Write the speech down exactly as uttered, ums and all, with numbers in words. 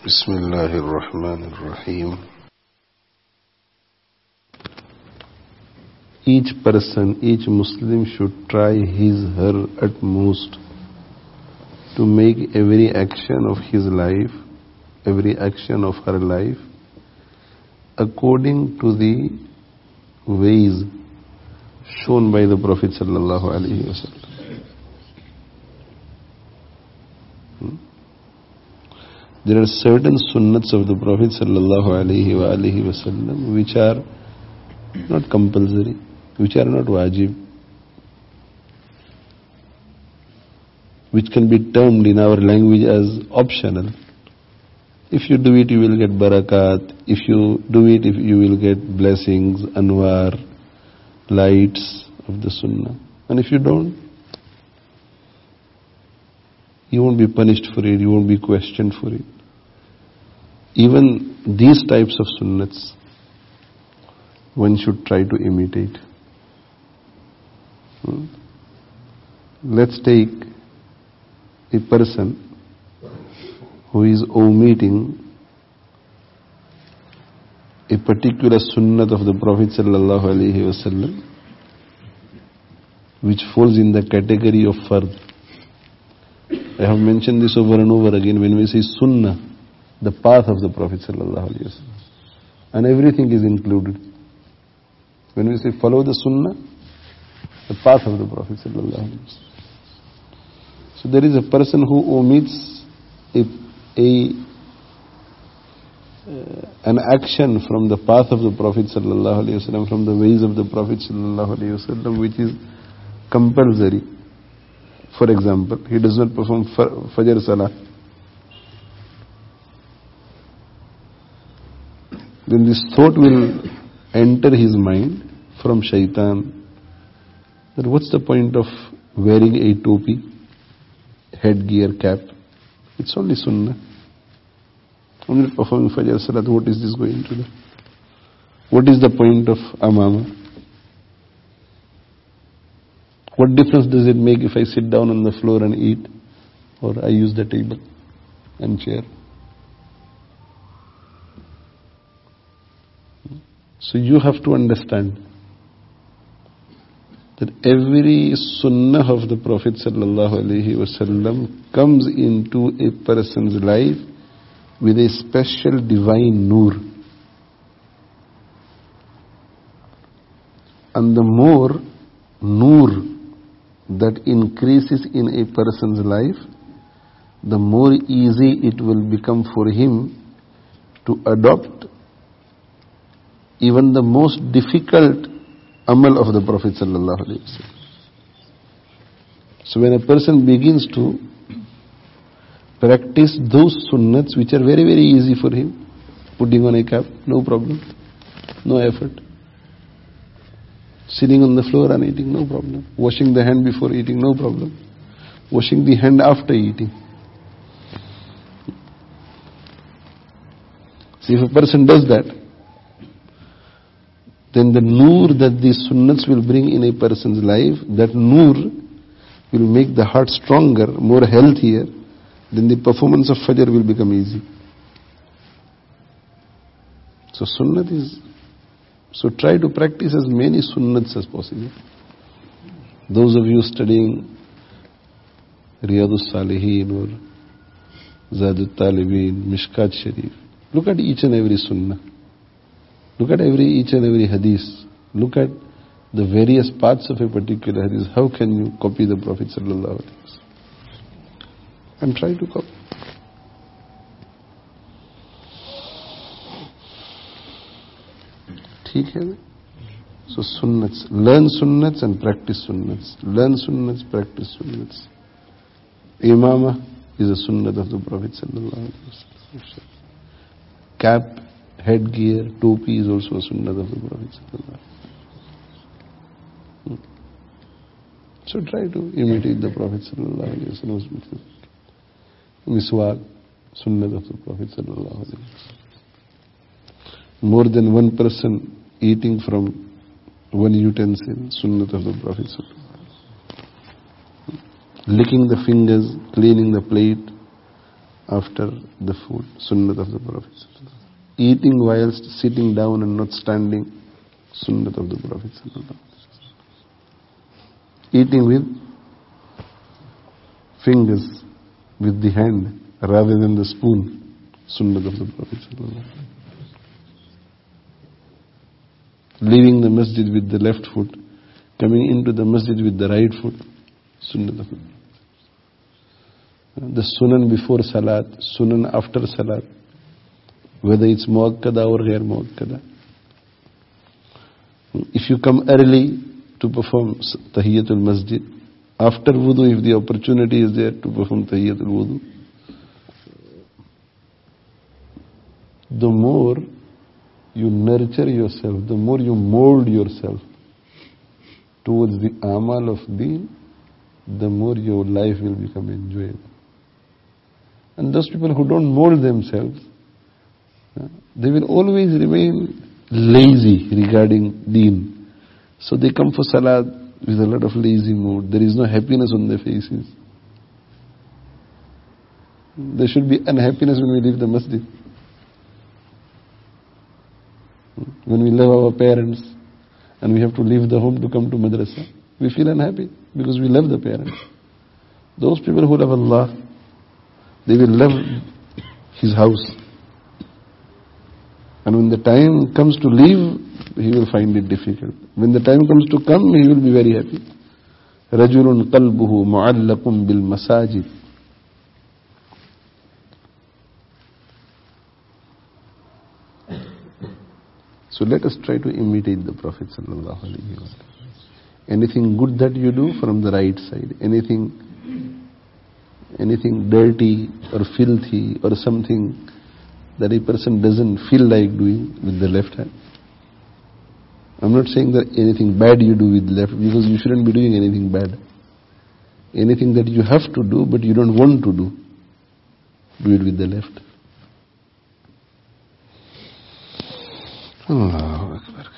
Bismillah ar-Rahman ar-Rahim. Each person, each Muslim should try his, her utmost to make every action of his life, every action of her life, according to the ways shown by the Prophet sallallahu alaihi wasallam. There are certain sunnats of the Prophet sallallahu alaihi wa alihi wasallam which are not compulsory, which are not wajib, which can be termed in our language as optional. If you do it, you will get barakat. If you do it, if you will get blessings, anwar, lights of the sunnah. And if you don't, you won't be punished for it, you won't be questioned for it. Even these types of sunnats, one should try to imitate. Hmm? Let's take a person who is omitting a particular sunnat of the Prophet sallallahu alaihi wasallam, which falls in the category of fard. I have mentioned this over and over again. When we say sunnah, the path of the Prophet sallallahu alaihi wasallam, and everything is included. When we say follow the sunnah, the path of the Prophet sallallahu alaihi wasallam. So there is a person who omits a, a uh, an action from the path of the Prophet sallallahu alaihi wasallam, from the ways of the Prophet sallallahu alaihi wasallam, which is compulsory. For example, he does not perform Fajr Salah. Then this thought will enter his mind from shaitan that what's the point of wearing a topi, headgear, cap? It's only sunnah. I'm not performing Fajr Salat. What is this going to do? What is the point of amama? What difference does it make if I sit down on the floor and eat, or I use the table and chair? So you have to understand that every sunnah of the Prophet sallallahu alaihi wasallam comes into a person's life with a special divine nur. And the more nur that increases in a person's life, the more easy it will become for him to adopt even the most difficult amal of the Prophet sallallahu alaihi wasallam. So when a person begins to practice those sunnats which are very very easy for him, putting on a cap, no problem, no effort. Sitting on the floor and eating, no problem. Washing the hand before eating, no problem. Washing the hand after eating. See, if a person does that, then the nur that these sunnats will bring in a person's life, that nur will make the heart stronger, more healthier, then the performance of Fajr will become easy. So sunnat is, so try to practice as many sunnats as possible. Those of you studying Riyadus Salihin or Zadut Talibin, Mishkat Sharif, look at each and every sunnah. Look at every each and every hadith. Look at the various parts of a particular hadith. How can you copy the Prophet sallallahu alaihi wasallam? And try to copy. ठीक है? So sunnats, learn sunnats and practice sunnats. Learn sunnats, practice sunnats. Imama is a sunnat of the Prophet sallallahu alaihi wasallam. Cap, headgear, topi is also a sunnah of the Prophet sallallahu alaihi wasallam. So try to imitate the Prophet sallallahu alaihi wasallam. Miswak, sunnah of the Prophet sallallahu alaihi wasallam. More than one person eating from one utensil, sunnah of the Prophet sallallahu alaihi wasallam. Licking the fingers, cleaning the plate, after the food, sunnat of the Prophet. Eating whilst sitting down and not standing, sunnat of the Prophet. Eating with fingers, with the hand, rather than the spoon, sunnat of the Prophet. Leaving the masjid with the left foot, coming into the masjid with the right foot, sunnat of the Prophet. The sunan before salat, sunan after salat, whether it's muakkada or ghair muakkada. If you come early to perform tahiyatul masjid, after wudu, if the opportunity is there to perform tahiyatul wudu, the more you nurture yourself, the more you mold yourself towards the amal of deen, the more your life will become enjoyable. And those people who don't mold themselves, they will always remain lazy regarding deen. So they come for salat with a lot of lazy mood. There is no happiness on their faces. There should be unhappiness when we leave the masjid. When we love our parents and we have to leave the home to come to madrasa, we feel unhappy because we love the parents. Those people who love Allah, they will love His house. And when the time comes to leave, he will find it difficult. When the time comes to come, he will be very happy. رَجُلٌ قَلْبُهُ مُعَلَّقٌ بِالْمَسَاجِدِ. So let us try to imitate the Prophet sallallahu alaihi wasallam. Anything good that you do, from the right side. Anything anything dirty or filthy or something that a person doesn't feel like doing, with the left hand. I'm not saying that anything bad you do with left, because you shouldn't be doing anything bad. Anything that you have to do but you don't want to do, do it with the left. Allahu Akbar.